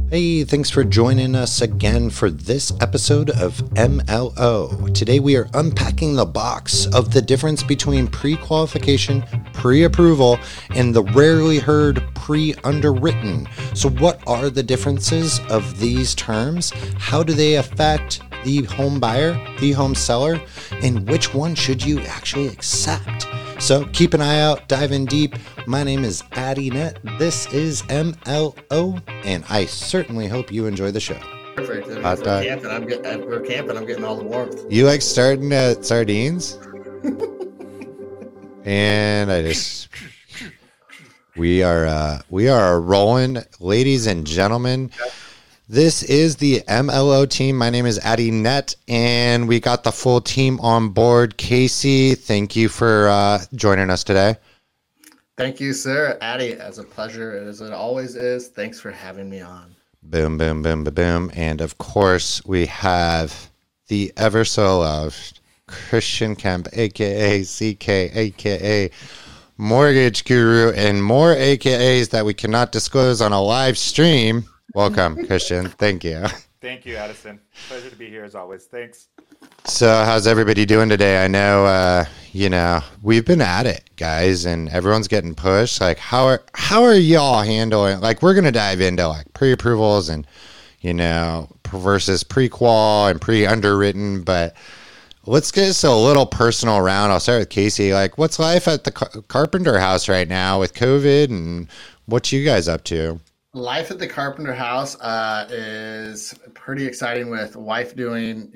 Hey, thanks for joining us again for this episode of MLO. Today we are unpacking the box of the difference between pre-qualification, pre-approval, and the rarely heard pre-underwritten. So what are the differences of these terms? How do they affect the home buyer, the home seller, and which one should you actually accept? So keep an eye out, dive in deep. My name is Addy Net. This is MLO, and I certainly hope you enjoy the show. Perfect. We're camping. I'm getting all the warmth. You like starting at sardines? And we are rolling, ladies and gentlemen. This is the MLO team. My name is Addy Net, and we got the full team on board. Casey, thank you for joining us today. Thank you, sir. Addy, as a pleasure as it always is. Thanks for having me on. Boom, boom, boom, boom, boom. And of course, we have the ever so loved Christian Kemp, aka CK, aka Mortgage Guru, and more AKAs that we cannot disclose on a live stream. Welcome, Christian. Thank you. Thank you, Addison. Pleasure to be here as always. Thanks. So how's everybody doing today? I know, we've been at it, guys, and everyone's getting pushed. Like, how are y'all handling? Like, we're going to dive into like pre-approvals and, versus pre-qual and pre-underwritten, but let's get us a little personal round. I'll start with Casey. Like, what's life at the Carpenter house right now with COVID, and what you guys up to? Life at the Carpenter house is pretty exciting, with wife doing,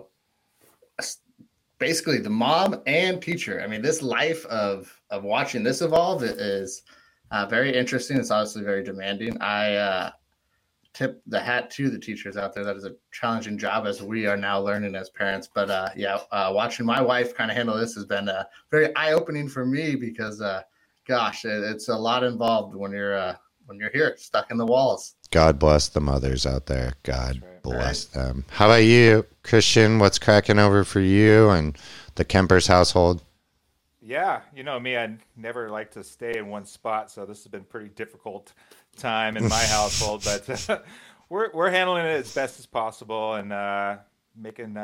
basically the mom and teacher. I mean, this life of watching this evolve is very interesting. It's obviously very demanding. I tip the hat to the teachers out there. That is a challenging job, as we are now learning as parents. But watching my wife kind of handle this has been very eye-opening for me, because it's a lot involved when you're here stuck in the walls. God bless the mothers out there. God bless them. How about you, Christian? What's cracking over for you and the Kempers household? Yeah, you know me, I never like to stay in one spot, so this has been a pretty difficult time in my household, but we're handling it as best as possible, and making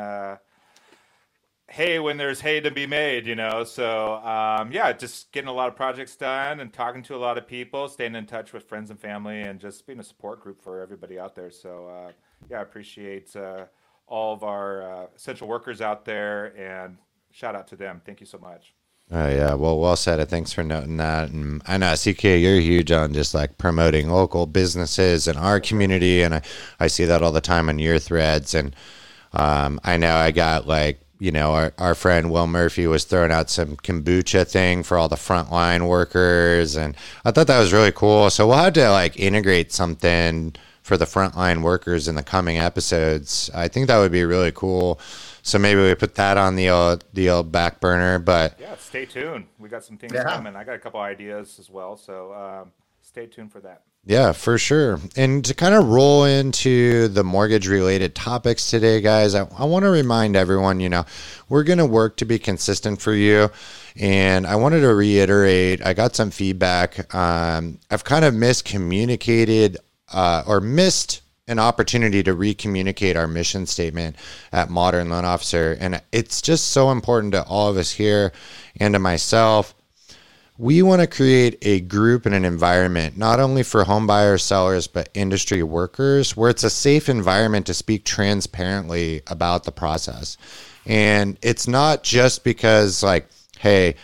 hay when there's hay to be made, So, just getting a lot of projects done and talking to a lot of people, staying in touch with friends and family, and just being a support group for everybody out there. So, I appreciate all of our essential workers out there, and shout out to them. Thank you so much. Oh, yeah. Well said. Thanks for noting that. And I know, CK, you're huge on just like promoting local businesses in our community, and I see that all the time on your threads. And I know I got our friend Will Murphy was throwing out some kombucha thing for all the frontline workers, and I thought that was really cool. So we'll have to integrate something for the frontline workers in the coming episodes. I think that would be really cool. So maybe we put that on the old back burner. But yeah, stay tuned. We got some things coming. I got a couple ideas as well. So stay tuned for that. Yeah, for sure. And to kind of roll into the mortgage-related topics today, guys, I want to remind everyone, we're going to work to be consistent for you. And I wanted to reiterate, I got some feedback. I've kind of miscommunicated or missed an opportunity to recommunicate our mission statement at Modern Loan Officer. And it's just so important to all of us here and to myself. We want to create a group and an environment, not only for home buyers, sellers, but industry workers, where it's a safe environment to speak transparently about the process. And it's not just because hey,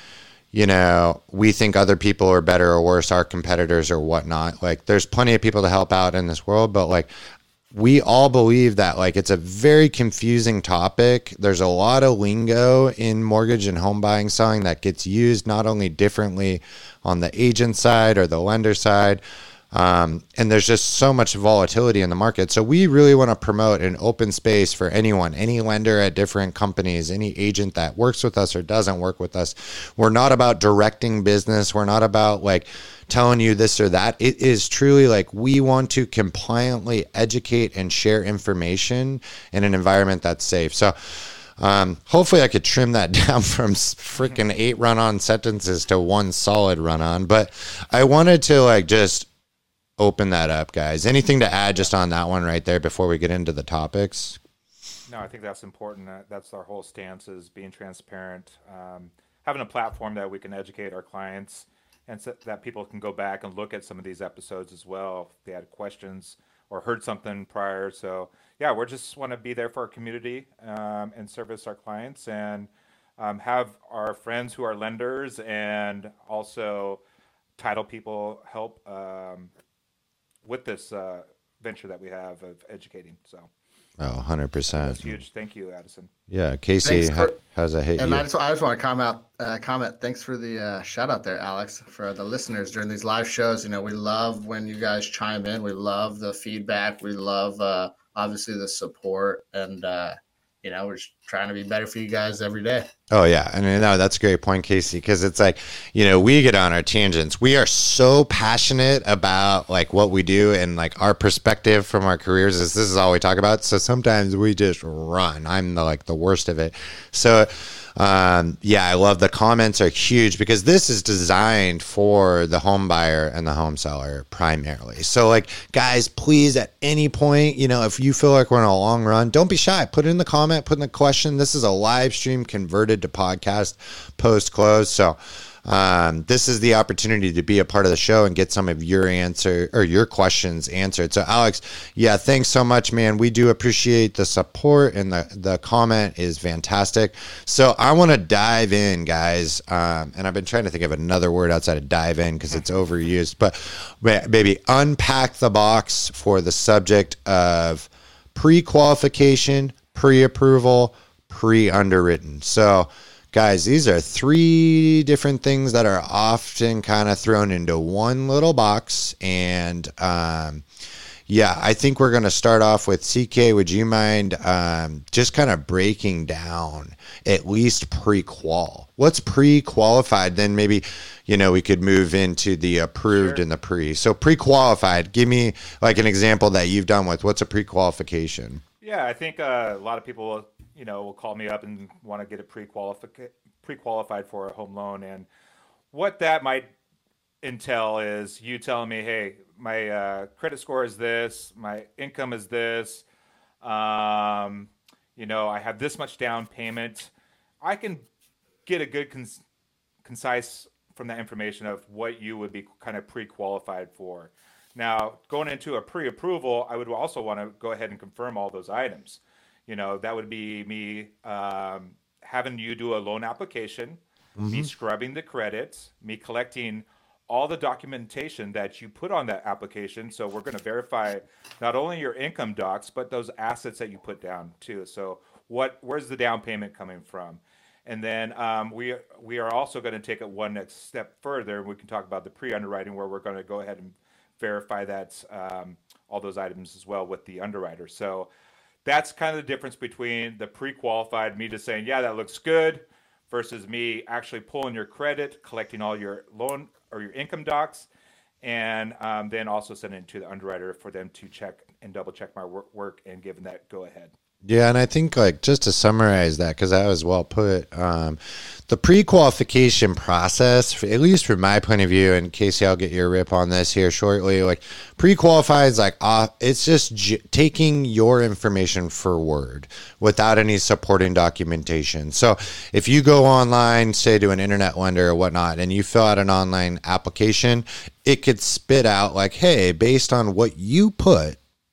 we think other people are better or worse, our competitors or whatnot. There's plenty of people to help out in this world, but we all believe that it's a very confusing topic. There's a lot of lingo in mortgage and home buying, selling that gets used not only differently on the agent side or the lender side, and there's just so much volatility in the market. So we really want to promote an open space for anyone, any lender at different companies, any agent that works with us or doesn't work with us. We're not about directing business. We're not about telling you this or that. It is truly we want to compliantly educate and share information in an environment that's safe. So hopefully I could trim that down from freaking 8 run-on sentences to 1 solid run-on. But I wanted to just open that up, guys. Anything to add just on that one right there before we get into the topics? No, I think that's important. That's our whole stance, is being transparent, having a platform that we can educate our clients, and so that people can go back and look at some of these episodes as well if they had questions or heard something prior. So yeah, we just want to be there for our community, and service our clients, and have our friends who are lenders and also title people help with this venture that we have of educating. So. Oh, 100%. That's huge. Thank you, Addison. Yeah, Casey, how's that hit and you? I just want to comment. Thanks for the shout out there, Alex, for the listeners during these live shows. You know, we love when you guys chime in. We love the feedback. We love obviously the support, and you know, we're just trying to be better for you guys every day. Oh, yeah. And no, that's a great point, Casey, because it's like, you know, we get on our tangents. We are so passionate about like what we do, and like our perspective from our careers is this is all we talk about. So sometimes we just run. I'm the worst of it. So yeah, I love the comments are huge, because this is designed for the home buyer and the home seller primarily. So like, guys, please, at any point, you know, if you feel like we're in a long run, don't be shy. Put it in the comment, put in the question. This is a live stream converted to podcast post close. So this is the opportunity to be a part of the show and get some of your answer or your questions answered. So Alex, yeah, thanks so much, man. We do appreciate the support, and the comment is fantastic. So I want to dive in, guys. And I've been trying to think of another word outside of dive in because it's overused, but maybe unpack the box for the subject of pre-qualification, pre-approval, pre-underwritten. So guys, these are three different things that are often kind of thrown into one little box. And yeah, I think we're going to start off with CK. Would you mind just kind of breaking down at least pre-qual? What's pre-qualified? Then maybe, you know, we could move into the approved and the pre. So pre-qualified, give me like an example that you've done with what's a pre-qualification? Yeah, I think a lot of people, you know, will call me up and want to get it pre-qualified for a home loan. And what that might entail is you telling me, hey, my credit score is this, my income is this, you know, I have this much down payment. I can get a good concise from that information of what you would be kind of pre-qualified for. Now, going into a pre-approval, I would also want to go ahead and confirm all those items. You know, that would be me having you do a loan application, me scrubbing the credits, me collecting all the documentation that you put on that application. So we're going to verify not only your income docs, but those assets that you put down too. So where's the down payment coming from? And then we are also going to take it one next step further. We can talk about the pre-underwriting, where we're going to go ahead and verify that all those items as well with the underwriter. So that's kind of the difference between the pre-qualified, me just saying, yeah, that looks good, versus me actually pulling your credit, collecting all your loan or your income docs, and then also sending it to the underwriter for them to check and double check my work and giving that go ahead. Yeah, and I think like just to summarize that, because that was well put, the pre-qualification process, at least from my point of view, and Casey, I'll get your rip on this here shortly, like pre-qualified is like, it's just taking your information for word without any supporting documentation. So if you go online, say to an internet lender or whatnot, and you fill out an online application, it could spit out like, hey, based on what you put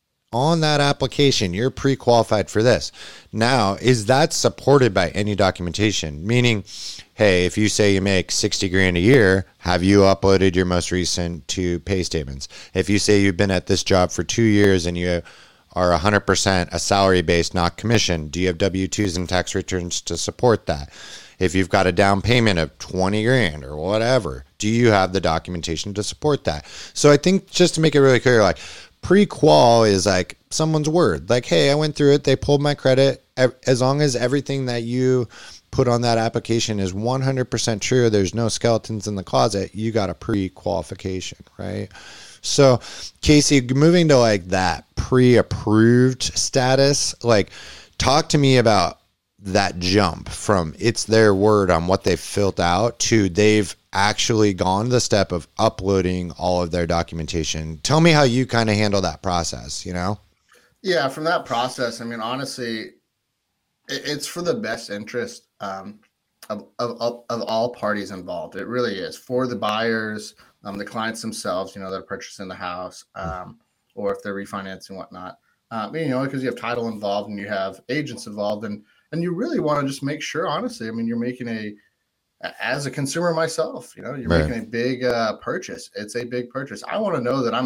on that application, you're pre-qualified for this. Now, is that supported by any documentation? Meaning, hey, if you say you make 60 grand a year, have you uploaded your most recent 2 pay statements? If you say you've been at this job for 2 years and you are 100% a salary based, not commission, do you have W-2s and tax returns to support that? If you've got a down payment of 20 grand or whatever, do you have the documentation to support that? So I think just to make it really clear, like, pre-qual is like someone's word. Like, hey, I went through it. They pulled my credit. As long as everything that you put on that application is 100% true, there's no skeletons in the closet, you got a pre-qualification, right? So, Casey, moving to like that pre-approved status, like talk to me about that jump from it's their word on what they've filled out to they've actually gone the step of uploading all of their documentation? Tell me how you kind of handle that process, you know? Yeah, from that process, I mean, honestly, it's for the best interest of all parties involved. It really is for the buyers, the clients themselves, you know, that are purchasing the house, or if they're refinancing and whatnot. You know, because you have title involved and you have agents involved, and you really want to just make sure, honestly, I mean, you're making as a consumer myself, you know, you're making a big purchase. It's a big purchase. I want to know that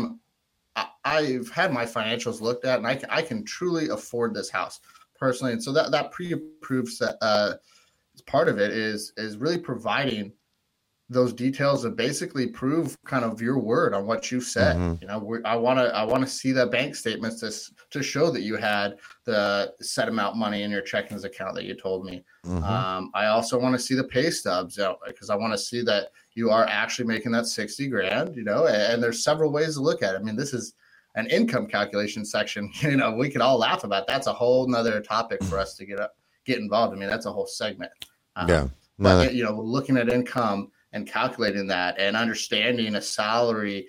I've had my financials looked at and I can truly afford this house personally. And so that pre-approved part of it is really providing those details that basically prove kind of your word on what you said. You know, I want to see the bank statements to show that you had the set amount money in your checkings account that you told me. I also want to see the pay stubs because I want to see that you are actually making that 60 grand, you know, and there's several ways to look at it. I mean, this is an income calculation section, you know, we could all laugh about. That's a whole nother topic for us to get involved. I mean, that's a whole segment. But, you know, looking at income and calculating that and understanding a salary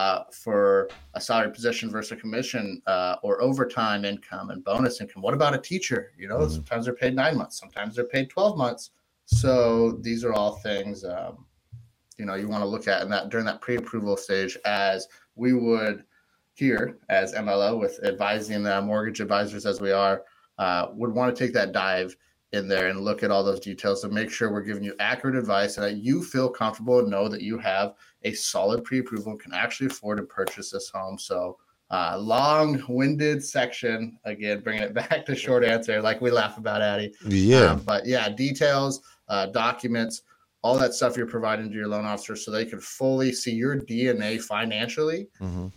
for a salary position versus a commission or overtime income and bonus income. What about a teacher? You know, sometimes they're paid 9 months, sometimes they're paid 12 months. So these are all things, you know, you want to look at in that during that pre-approval stage, as we would here as MLO with advising mortgage advisors as we are, would want to take that dive in there and look at all those details to make sure we're giving you accurate advice and that you feel comfortable and know that you have a solid pre-approval and can actually afford to purchase this home. So long-winded section, again, bringing it back to short answer, like we laugh about, Addie. But yeah, details, documents, all that stuff you're providing to your loan officer so they can fully see your DNA financially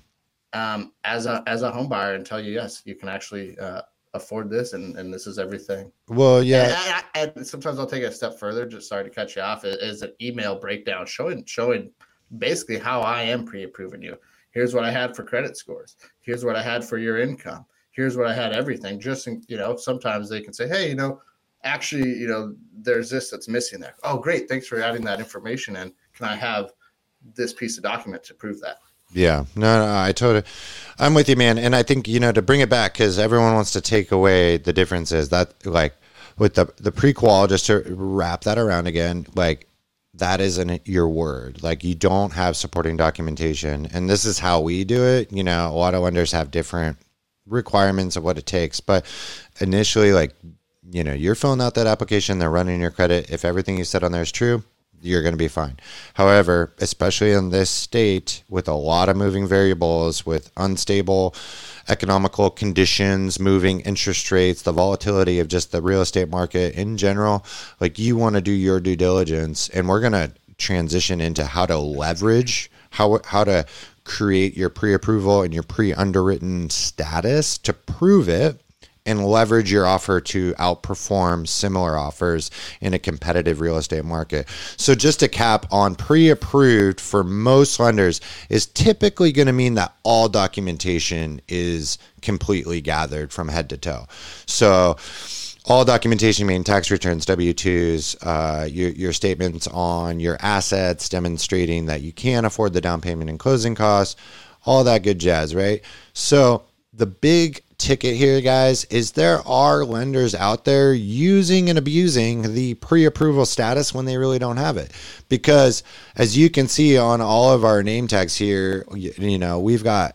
as a home buyer and tell you, yes, you can actually afford this and this is everything. Well, yeah. And sometimes I'll take it a step further, just sorry to cut you off, is an email breakdown showing basically how I am pre-approving you. Here's what I had for credit scores. Here's what I had for your income. Here's what I had everything. Just, you know, sometimes they can say, hey, you know, actually, you know, there's this that's missing there. Oh, great. Thanks for adding that information in. Can I have this piece of document to prove that? Yeah, no, I'm with you, man. And I think, you know, to bring it back, because everyone wants to take away the differences that, like, with the pre-qual, just to wrap that around again, like, that isn't your word. Like, you don't have supporting documentation. And this is how we do it. You know, a lot of lenders have different requirements of what it takes. But initially, like, you know, you're filling out that application, they're running your credit. If everything you said on there is true, you're going to be fine. However, especially in this state with a lot of moving variables, with unstable economical conditions, moving interest rates, the volatility of just the real estate market in general, like, you want to do your due diligence. And we're going to transition into how to leverage, how to create your pre-approval and your pre-underwritten status to prove it, and leverage your offer to outperform similar offers in a competitive real estate market. So just to cap on, pre-approved for most lenders is typically going to mean that all documentation is completely gathered from head to toe. So all documentation, meaning tax returns, W-2s, your statements on your assets demonstrating that you can afford the down payment and closing costs, all that good jazz, right? So the big ticket here, guys, is there are lenders out there using and abusing the pre-approval status when they really don't have it. Because as you can see on all of our name tags here, you know, we've got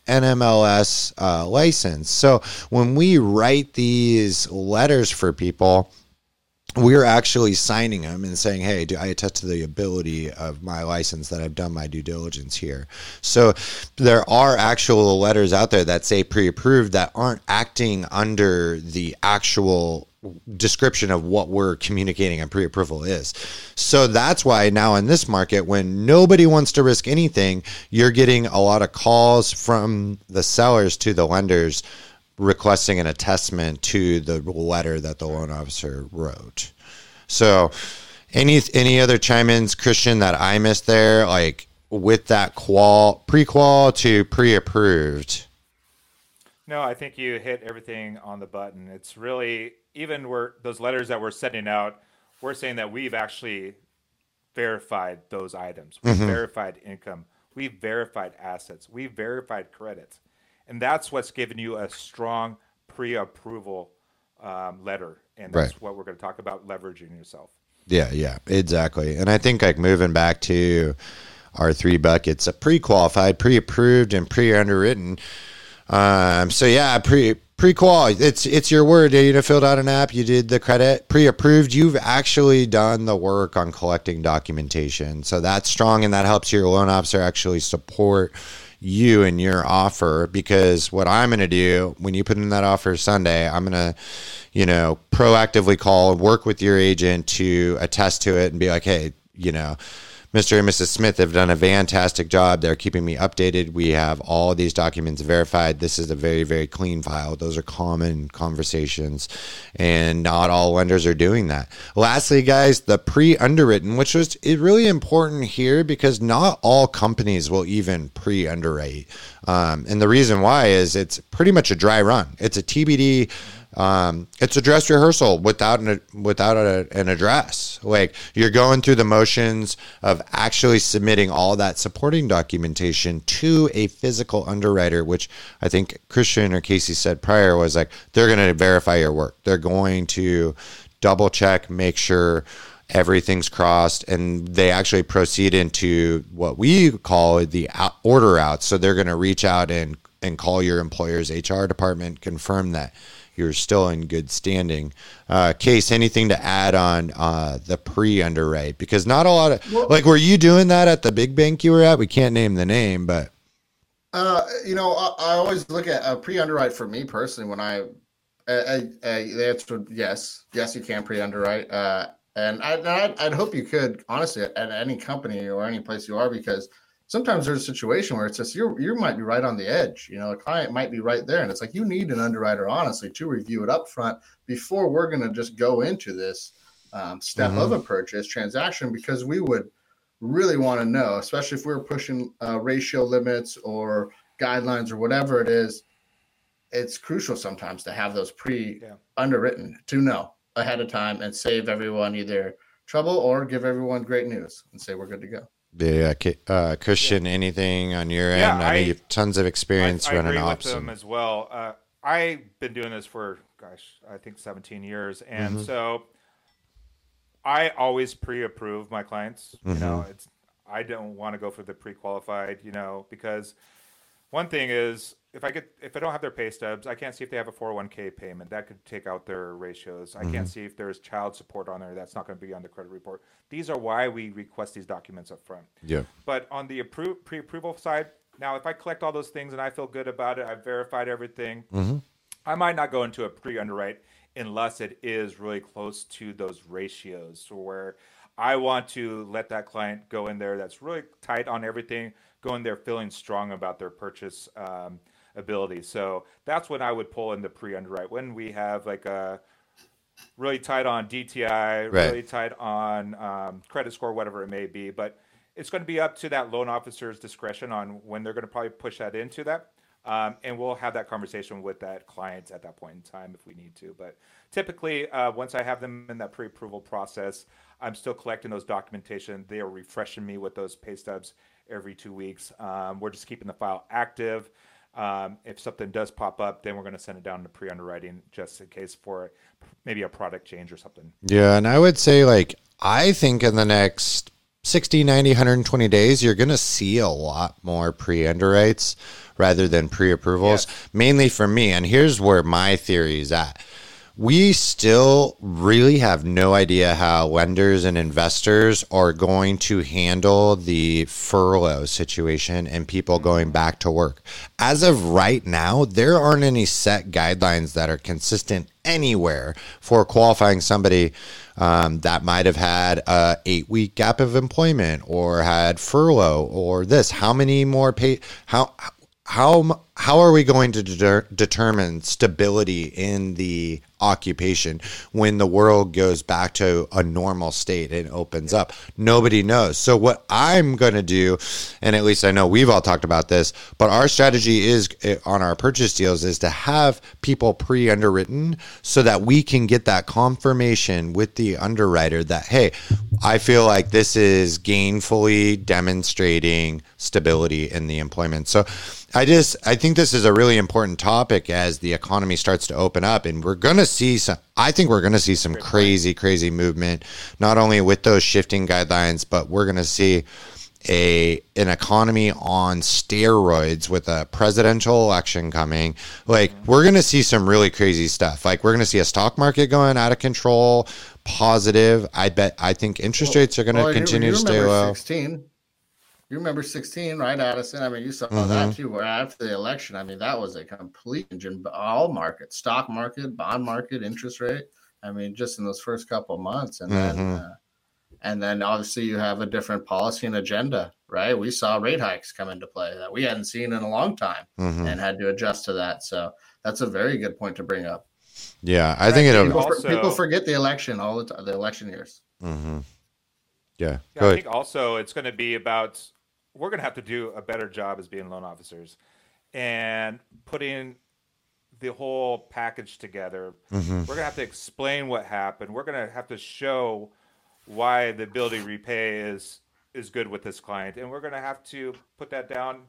NMLS license. So when we write these letters for people, we're actually signing them and saying, hey, do I attest to the ability of my license that I've done my due diligence here? So there are actual letters out there that say pre-approved that aren't acting under the actual description of what we're communicating a pre-approval is. So that's why now in this market, when nobody wants to risk anything, you're getting a lot of calls from the sellers to the lenders requesting an attestment to the letter that the loan officer wrote. So any other chime-ins, Christian, that I missed there, like with that pre-qual to pre-approved? No, I think you hit everything on the button. It's really even where those letters that we're sending out, we're saying that we've actually verified those items. We've Hmm. verified income. We've verified assets. We've verified credit. And that's what's given you a strong pre-approval letter. And Right. that's what we're going to talk about, leveraging yourself. Yeah, yeah, exactly. And I think like moving back to our three buckets: a pre-qualified, pre-approved, and pre-underwritten. So yeah, pre-qual. It's your word. You filled out an app. You did the credit. Pre-approved. You've actually done the work on collecting documentation. So that's strong, and that helps your loan officer actually support you and your offer. Because what I'm going to do when you put in that offer Sunday, I'm going to, proactively call, work with your agent to attest to it, and be like, hey, Mr. and Mrs. Smith have done a fantastic job. They're keeping me updated. We have all these documents verified. This is a very, very clean file. Those are common conversations, and not all lenders are doing that. Lastly, guys, the pre-underwritten, which was really important here because not all companies will even pre-underwrite. And the reason why is it's pretty much a dry run. It's a TBD. It's a dress rehearsal without an address. Like, you're going through the motions of actually submitting all that supporting documentation to a physical underwriter, which I think Christian or Casey said prior was like, they're going to verify your work. They're going to double check, make sure everything's crossed, and they actually proceed into what we call the order out. So they're going to reach out and call your employer's HR department, confirm that you're still in good standing. Case, anything to add on the pre-underwrite? Because not a lot of, were you doing that at the big bank you were at? We can't name the name, but. I always look at a pre-underwrite for me personally when the answer yes, you can pre-underwrite. And I'd hope you could, honestly, at any company or any place you are, because sometimes there's a situation where it's just you might be right on the edge. A client might be right there, and it's like you need an underwriter, honestly, to review it up front before we're going to just go into this step of a purchase transaction, because we would really want to know, especially if we're pushing ratio limits or guidelines or whatever it is. It's crucial sometimes to have those pre-underwritten to know ahead of time and save everyone either trouble or give everyone great news and say we're good to go. Yeah, Christian, anything on your end? I know you have tons of experience running ops. I agree with them as well. I've been doing this for, I think 17 years. And so I always pre-approve my clients. I don't want to go for the pre-qualified, because one thing is, if I don't have their pay stubs, I can't see if they have a 401k payment. That could take out their ratios. I can't see if there's child support on there. That's not going to be on the credit report. These are why we request these documents up front. Yeah. But on the pre-approval side, now if I collect all those things and I feel good about it, I've verified everything, I might not go into a pre-underwrite unless it is really close to those ratios, where I want to let that client go in there that's really tight on everything, go in there feeling strong about their purchase ability. So that's when I would pull in the pre-underwrite, when we have like a really tight on DTI, really tight on credit score, whatever it may be. But it's going to be up to that loan officer's discretion on when they're going to probably push that into that. And we'll have that conversation with that client at that point in time if we need to. But typically, once I have them in that pre-approval process, I'm still collecting those documentation. They are refreshing me with those pay stubs every 2 weeks. We're just keeping the file active. If something does pop up, then we're going to send it down to pre-underwriting just in case for maybe a product change or something. Yeah, and I would say, I think in the next 60, 90, 120 days, you're going to see a lot more pre-underwrites rather than pre-approvals, mainly for me. And here's where my theory is at. We still really have no idea how lenders and investors are going to handle the furlough situation and people going back to work. As of right now, there aren't any set guidelines that are consistent anywhere for qualifying somebody that might have had a 8-week gap of employment or had furlough or this. How many more how are we going to determine stability in the occupation when the world goes back to a normal state and opens up? Nobody knows. So what I'm going to do, and at least I know we've all talked about this, but our strategy is on our purchase deals is to have people pre-underwritten so that we can get that confirmation with the underwriter that, hey, I feel like this is gainfully demonstrating stability in the employment. So I think this is a really important topic as the economy starts to open up, and I think we're going to see some crazy movement, not only with those shifting guidelines, but we're going to see an economy on steroids with a presidential election coming. Like, we're going to see some really crazy stuff. Like, we're going to see a stock market going out of control, positive. I think interest rates are going to continue to stay low. You remember 16, right, Addison? I mean, you saw that too, where after the election, I mean, that was a complete engine, all markets, stock market, bond market, interest rate. I mean, just in those first couple of months. And then obviously you have a different policy and agenda, right? We saw rate hikes come into play that we hadn't seen in a long time and had to adjust to that. So that's a very good point to bring up. Yeah, I think people forget the election all the time, the election years. Yeah, I think also it's going to be about, we're going to have to do a better job as being loan officers and putting the whole package together. We're going to have to explain what happened. We're going to have to show why the ability to repay is good with this client. And we're going to have to put that down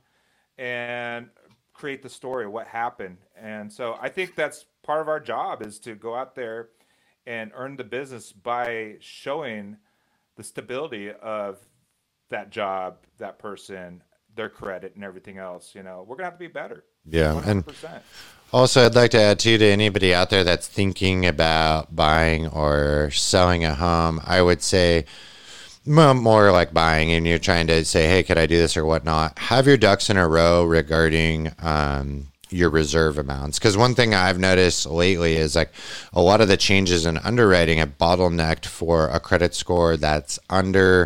and create the story of what happened. And so I think that's part of our job, is to go out there and earn the business by showing the stability of that job, that person, their credit, and everything else. We're going to have to be better. Yeah. 100%. And also, I'd like to add too, to anybody out there that's thinking about buying or selling a home, I would say more like buying, and you're trying to say, hey, could I do this or whatnot? Have your ducks in a row regarding your reserve amounts. Because one thing I've noticed lately is like a lot of the changes in underwriting have bottlenecked for a credit score that's under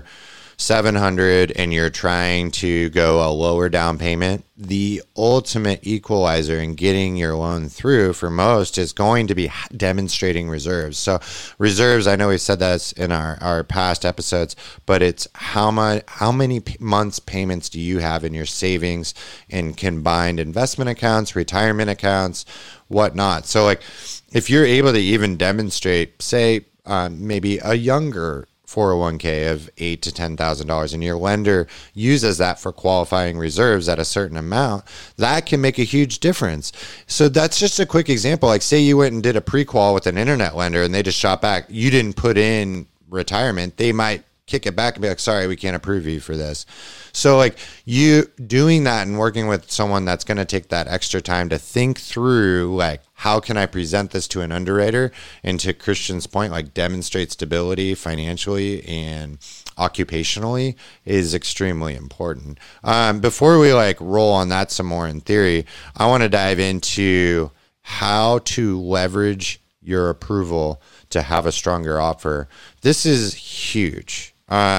700 and you're trying to go a lower down payment. The ultimate equalizer in getting your loan through for most is going to be demonstrating reserves. So reserves, I know we've said that in our past episodes, but it's how many months payments do you have in your savings and combined investment accounts, retirement accounts, whatnot. So like if you're able to even demonstrate, say, maybe a younger 401k of $8,000 to $10,000 and your lender uses that for qualifying reserves at a certain amount, that can make a huge difference. So that's just a quick example. Like say you went and did a pre-qual with an internet lender and they just shot back, you didn't put in retirement, they might kick it back and be like, sorry, we can't approve you for this. So like you doing that and working with someone that's going to take that extra time to think through, like, how can I present this to an underwriter? And to Christian's point, like demonstrate stability financially and occupationally is extremely important. Before we like roll on that some more in theory, I want to dive into how to leverage your approval to have a stronger offer. This is huge.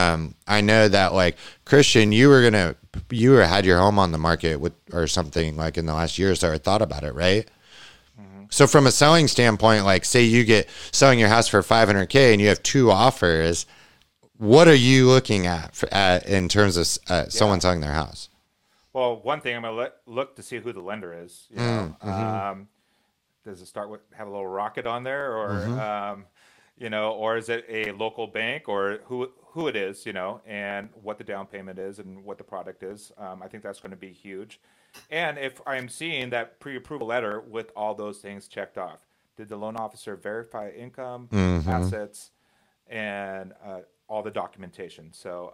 I know that like Christian, you had your home on the market with or something like in the last year or so, or thought about it, right? Mm-hmm. So from a selling standpoint, like say you get selling your house for $500K and you have two offers, what are you looking at in terms of someone selling their house? Well, one thing I'm gonna look to see who the lender is. You know, does it start with have a little rocket on there, or or is it a local bank, or who it is, and what the down payment is and what the product is. I think that's going to be huge. And if I'm seeing that pre-approval letter with all those things checked off, did the loan officer verify income, assets, and all the documentation? So,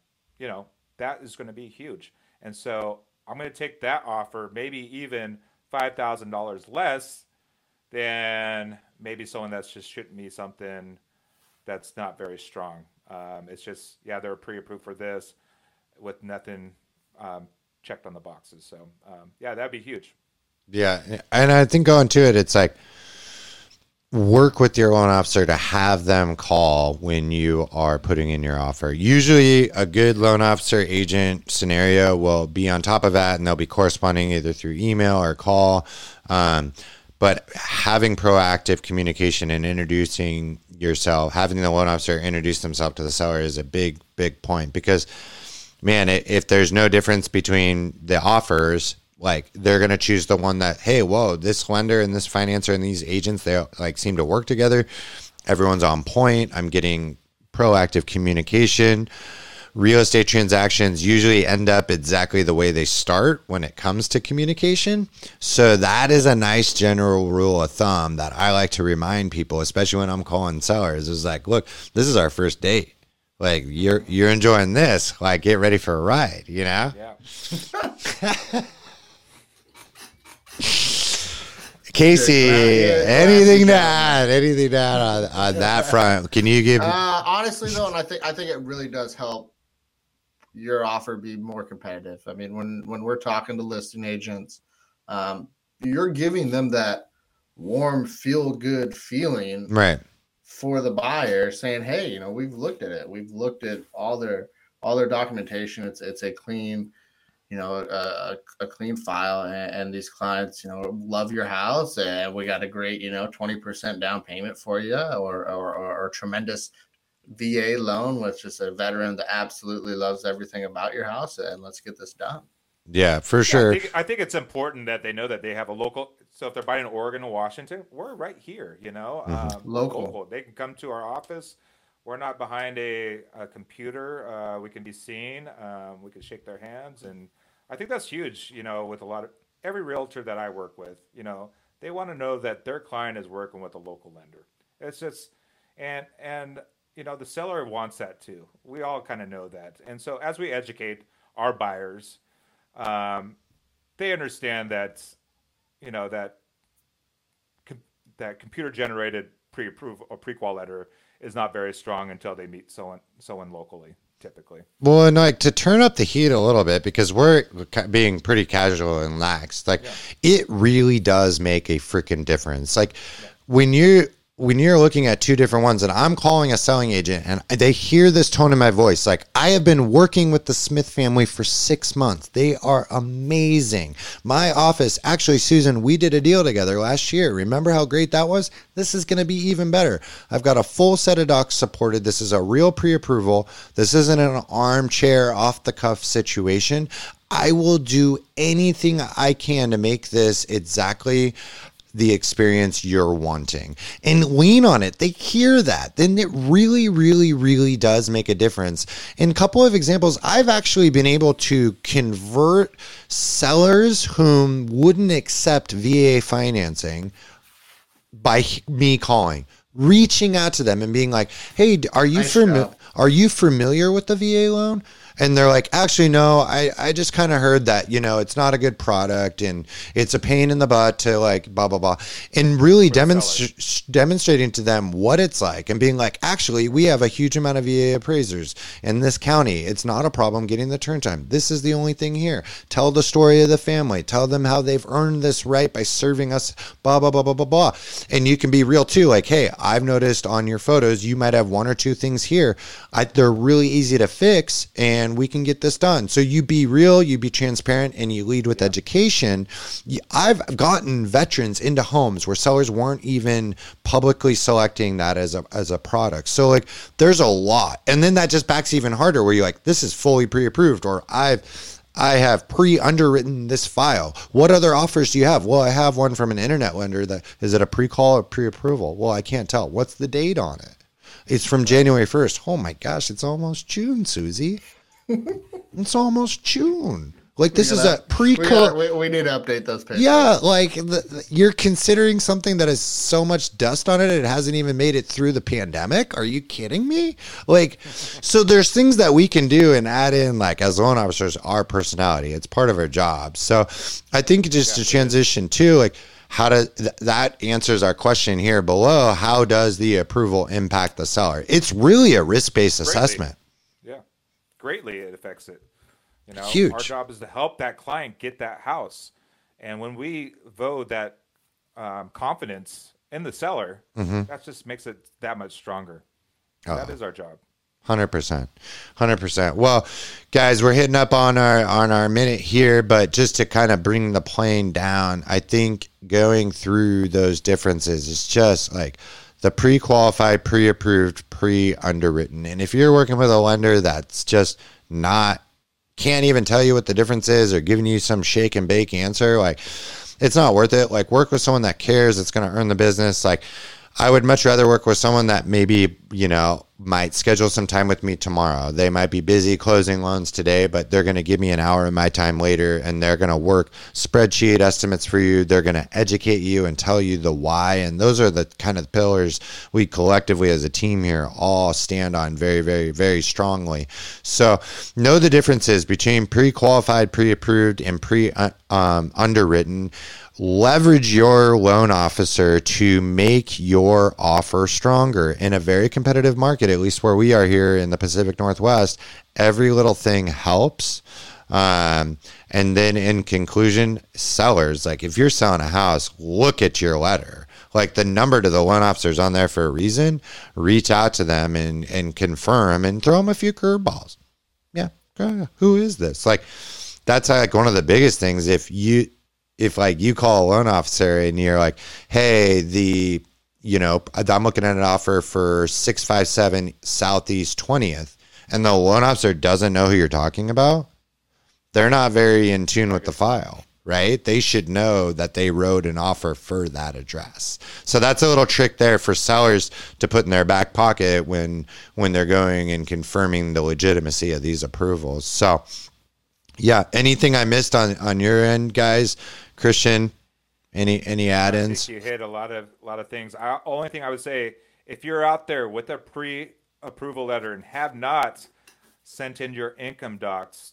that is going to be huge. And so I'm going to take that offer, maybe even $5,000 less than maybe someone that's just shooting me something that's not very strong. It's just, they're pre-approved for this with nothing checked on the boxes. So, that'd be huge. Yeah. And I think going to it, it's like work with your loan officer to have them call when you are putting in your offer. Usually a good loan officer agent scenario will be on top of that and they'll be corresponding either through email or call. but having proactive communication and introducing yourself, having the loan officer introduce themselves to the seller is a big point, because man, if there's no difference between the offers, like they're going to choose the one that, hey, whoa, this lender and this financer and these agents, they like seem to work together. Everyone's on point. I'm getting proactive communication. Real estate transactions usually end up exactly the way they start when it comes to communication. So that is a nice general rule of thumb that I like to remind people, especially when I'm calling sellers, is like, look, this is our first date. Like you're enjoying this, like get ready for a ride, you know? Yeah. Casey, anything to add on that front? Can you give? Honestly, though, and I think it really does help your offer be more competitive. I mean, when we're talking to listing agents, you're giving them that warm, feel good feeling, Right, for the buyer, saying, "Hey, we've looked at it. We've looked at all their documentation. It's a clean." A clean file, and these clients, love your house, and we got a great, 20% down payment for you, or a tremendous VA loan with just a veteran that absolutely loves everything about your house, and let's get this done. yeah, for sure. I think it's important that they know that they have a local. So if they're buying in Oregon or Washington, we're right here. Local. They can come to our office. We're not behind a computer. We can be seen. We can shake their hands, and I think that's huge. With every realtor that I work with, they want to know that their client is working with a local lender. It's just, and the seller wants that too. We all kind of know that, and so as we educate our buyers, they understand that, that computer generated pre-approval or pre-qual letter is not very strong until they meet someone locally, typically. Well, and like to turn up the heat a little bit, because we're being pretty casual and lax, like it really does make a freaking difference. Like when you're looking at two different ones, and I'm calling a selling agent and they hear this tone in my voice, like I have been working with the Smith family for 6 months. They are amazing. My office, actually, Susan, we did a deal together last year. Remember how great that was? This is going to be even better. I've got a full set of docs supported. This is a real pre-approval. This isn't an armchair off the cuff situation. I will do anything I can to make this exactly the experience you're wanting, and lean on it. They hear that, then it really, really, really does make a difference. In a couple of examples, I've actually been able to convert sellers whom wouldn't accept VA financing by me calling, reaching out to them and being like, hey, are you familiar with the VA loan? And they're like, actually, no, I just kind of heard that, it's not a good product and it's a pain in the butt to like blah, blah, blah. And really demonstrating to them what it's like and being like, actually, we have a huge amount of VA appraisers in this county. It's not a problem getting the turn time. This is the only thing here. Tell the story of the family. Tell them how they've earned this right by serving us, blah, blah, blah, blah, blah, blah. And you can be real too. Like, hey, I've noticed on your photos, you might have one or two things here. They're really easy to fix, and we can get this done. So you be real, you be transparent, and you lead with education. I've gotten veterans into homes where sellers weren't even publicly selecting that as a product. So like there's a lot. And then that just backs even harder where you're like, this is fully pre-approved, or I have pre-underwritten this file. What other offers do you have? Well, I have one from an internet lender. Is it a pre-call or pre-approval? Well, I can't tell. What's the date on it? It's from January 1st. Oh my gosh, it's almost June, Susie. It's almost June. Like this is a pre-call. We need to update those pages. Yeah, like you're considering something that has so much dust on it, it hasn't even made it through the pandemic. Are you kidding me? Like, so there's things that we can do and add in, like as loan officers, our personality. It's part of our job. So I think just to transition to like, that answers our question here below. How does the approval impact the seller? It's really a risk-based assessment. Yeah, greatly it affects it. Huge. Our job is to help that client get that house. And when we vote that confidence in the seller, that just makes it that much stronger. That is our job. 100%. 100%. Well, guys, we're hitting up on our minute here, but just to kind of bring the plane down, I think going through those differences is just like the pre-qualified, pre-approved, pre-underwritten. And if you're working with a lender that's just can't even tell you what the difference is or giving you some shake and bake answer, like, it's not worth it. Like, work with someone that cares, that's going to earn the business. Like, I would much rather work with someone that maybe, might schedule some time with me tomorrow. They might be busy closing loans today, but they're going to give me an hour of my time later, and they're going to work spreadsheet estimates for you. They're going to educate you and tell you the why. And those are the kind of pillars we collectively as a team here all stand on very, very, very strongly. So know the differences between pre-qualified, pre-approved, and pre-underwritten. Leverage your loan officer to make your offer stronger in a very competitive market, at least where we are here in the Pacific Northwest. Every little thing helps. And then in conclusion, sellers, like if you're selling a house, look at your letter. Like the number to the loan officers on there for a reason. Reach out to them and confirm and throw them a few curveballs. Yeah. Who is this? Like, that's like one of the biggest things. If you call a loan officer and you're like, hey, I'm looking at an offer for 657 Southeast 20th, and the loan officer doesn't know who you're talking about, they're not very in tune with the file, right? They should know that they wrote an offer for that address. So that's a little trick there for sellers to put in their back pocket when they're going and confirming the legitimacy of these approvals. So yeah, anything I missed on your end, guys? Christian, any add-ins? I think you hit a lot of things. Only thing I would say, if you're out there with a pre-approval letter and have not sent in your income docs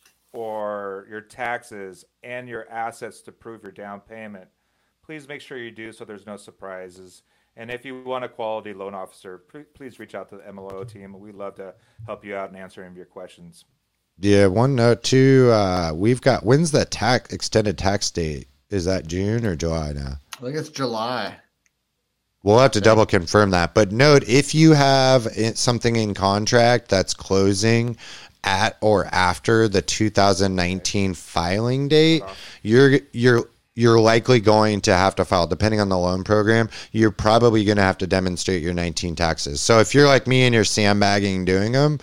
or your taxes and your assets to prove your down payment, please make sure you do so there's no surprises. And if you want a quality loan officer, please reach out to the MLO team. We'd love to help you out in answering your questions. Yeah, one note too. We've got, when's that extended tax date? Is that June or July now? I think it's July. We'll have to double confirm that. But note, if you have something in contract that's closing at or after the 2019 filing date, you're likely going to have to file, depending on the loan program, you're probably going to have to demonstrate your 19 taxes. So if you're like me and you're sandbagging doing them,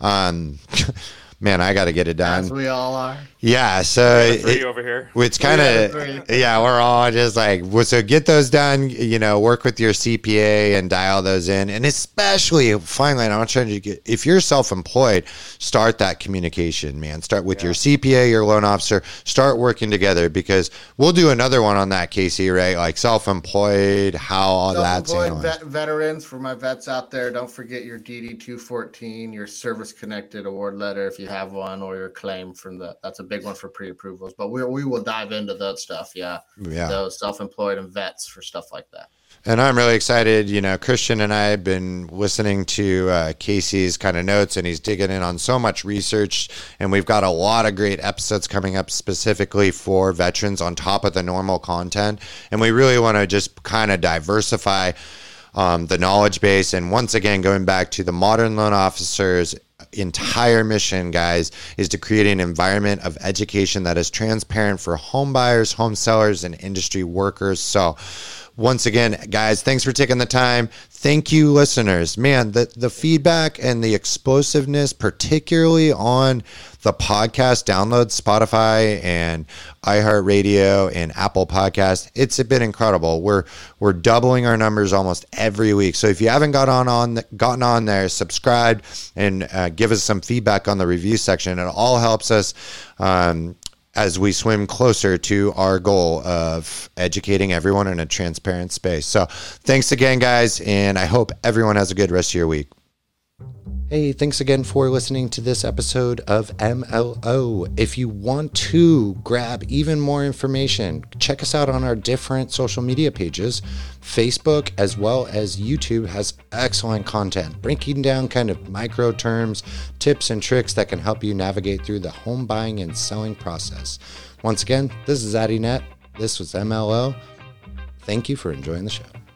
man, I got to get it done. As we all are. Yeah, so over here. It's kind of, yeah, we're all just like, so get those done, work with your CPA and dial those in. And especially, finally, I'm trying to get, if you're self-employed, start that communication, man. Start with your CPA, your loan officer, start working together, because we'll do another one on that, Casey, right? Like self-employed, how all that's handled. Veterans, for my vets out there, don't forget your DD 214, your service-connected award letter if you have one, or your claim from that's a big one for pre-approvals, but we will dive into that stuff. Yeah. Those self-employed and vets for stuff like that. And I'm really excited. Christian and I have been listening to Casey's kind of notes, and he's digging in on so much research, and we've got a lot of great episodes coming up specifically for veterans on top of the normal content. And we really want to just kind of diversify the knowledge base. And once again, going back to the Modern Loan Officer's entire mission, guys, is to create an environment of education that is transparent for home buyers, home sellers, and industry workers. So once again, guys, thanks for taking the time. Thank you, listeners. Man, the feedback and the explosiveness, particularly on the podcast downloads, Spotify and iHeartRadio and Apple Podcast, it's been incredible. We're doubling our numbers almost every week. So if you haven't gotten on there, subscribe and give us some feedback on the review section. It all helps us as we swim closer to our goal of educating everyone in a transparent space. So thanks again, guys, and I hope everyone has a good rest of your week. Hey, thanks again for listening to this episode of MLO. If you want to grab even more information, check us out on our different social media pages. Facebook as well as YouTube has excellent content, breaking down kind of micro terms, tips and tricks that can help you navigate through the home buying and selling process. Once again, this is AddieNet. This was MLO. Thank you for enjoying the show.